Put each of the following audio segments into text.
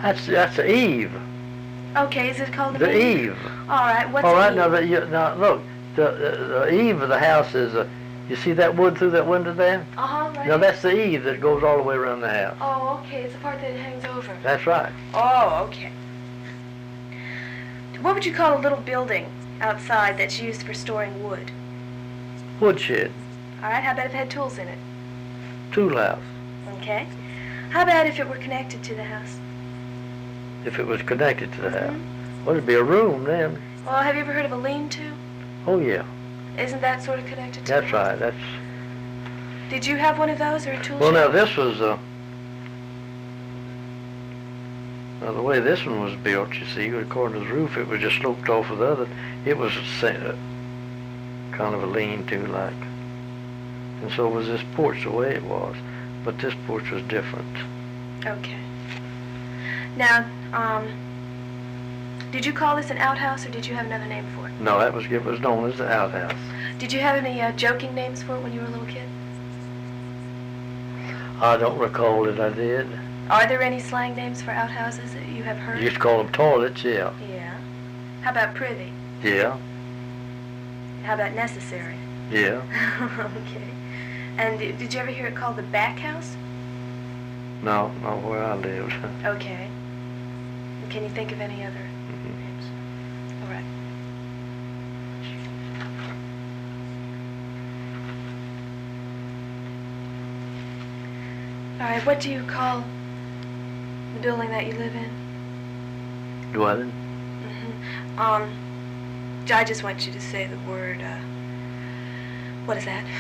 That's the eave. Okay, is it called The eave. All right, what's All right, an now, eave? now look, the eave of the house is, you see that wood through that window there? Right. Now that's the eave that goes all the way around the house. Oh, okay, it's the part that it hangs over. That's right. Oh, okay. What would you call a little building outside that's used for storing wood? Woodshed. All right, how about if it had tools in it? Tool house. Okay. How about if it were connected to the house? If it was connected to the house. Well, it'd be a room then. Well, have you ever heard of a lean-to? Oh, yeah. Isn't that sort of connected to That's the house? right. That's. Did you have one of those or a tool Well, shed? now this was, now the way this one was built, you see, according to the roof, it was just sloped off of the other. It was kind of a lean-to like. And so was this porch the way it was. But this porch was different. Okay. Now, did you call this an outhouse or did you have another name for it? No, it was known as the outhouse. Did you have any joking names for it when you were a little kid? I don't recall that I did. Are there any slang names for outhouses that you have heard? You used to call them toilets, yeah. Yeah. How about privy? Yeah, How about necessary? yeah. Okay. And did you ever hear it called the back house? No, not where I lived. Okay. Can you think of any other names? All right. All right, what do you call the building that you live in? Dwelling? I just want you to say the word, what is that?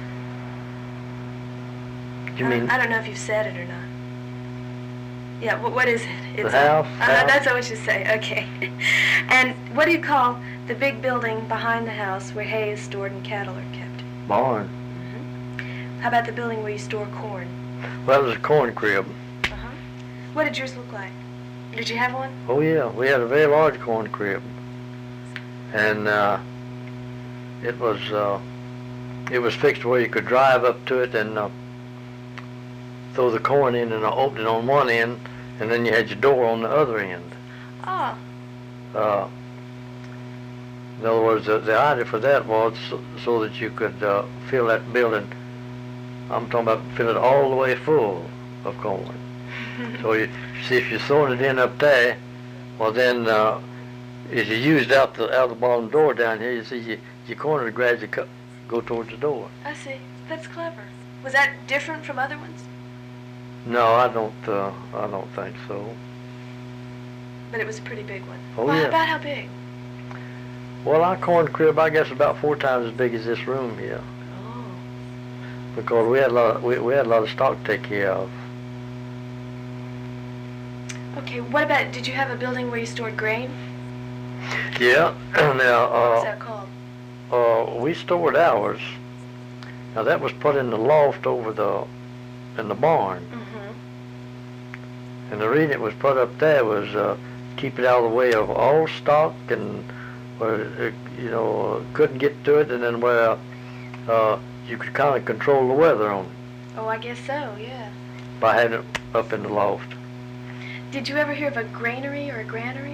You mean? I don't know if you've said it or not. Yeah, what is it? The house? That's what I should say, okay. And what do you call the big building behind the house where hay is stored and cattle are kept? Barn. How about the building where you store corn? Well, it was a corn crib. What did yours look like? Did you have one? Oh, yeah. We had a very large corn crib. And it was fixed where you could drive up to it and throw the corn in and open it on one end, and then you had your door on the other end. Oh. In other words, the idea for that was so that you could fill that building. I'm talking about fill it all the way full of corn. So you see, if you're throwing it in up there, well then, as you used out the bottom door down here, you see your corn would gradually go towards the door. I see. That's clever. Was that different from other ones? No, I don't think so. But it was a pretty big one. Oh, well, yeah. About how big? Well, our corn crib, I guess, about 4 times as big as this room here. Oh. Because we had a lot of stock to take care of. Okay, what about, did you have a building where you stored grain? Yeah. Now, What was that called? we stored ours. Now that was put in the loft in the barn. And the reason it was put up there was keep it out of the way of all stock and where it, couldn't get to it, and then where you could kind of control the weather on it Oh, I guess so, yeah. by having it up in the loft. Did you ever hear of a granary or a granary?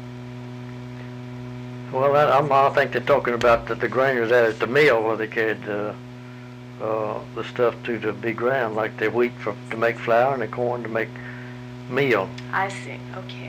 Well, I think they're talking about the granaries out at the mill where they carried the stuff to the big ground, like the wheat to make flour and the corn to make meal. I see, okay.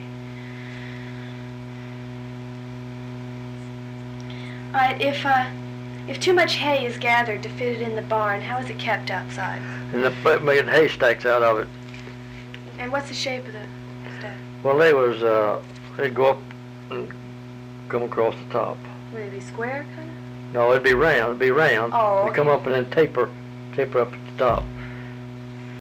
All right, if too much hay is gathered to fit it in the barn, how is it kept outside? And they made haystacks out of it. And what's the shape of the stack? Well, they'd go up and come across the top. Would it be square, kind of? No, it'd be round. Oh, They come okay. up and then taper up at the top.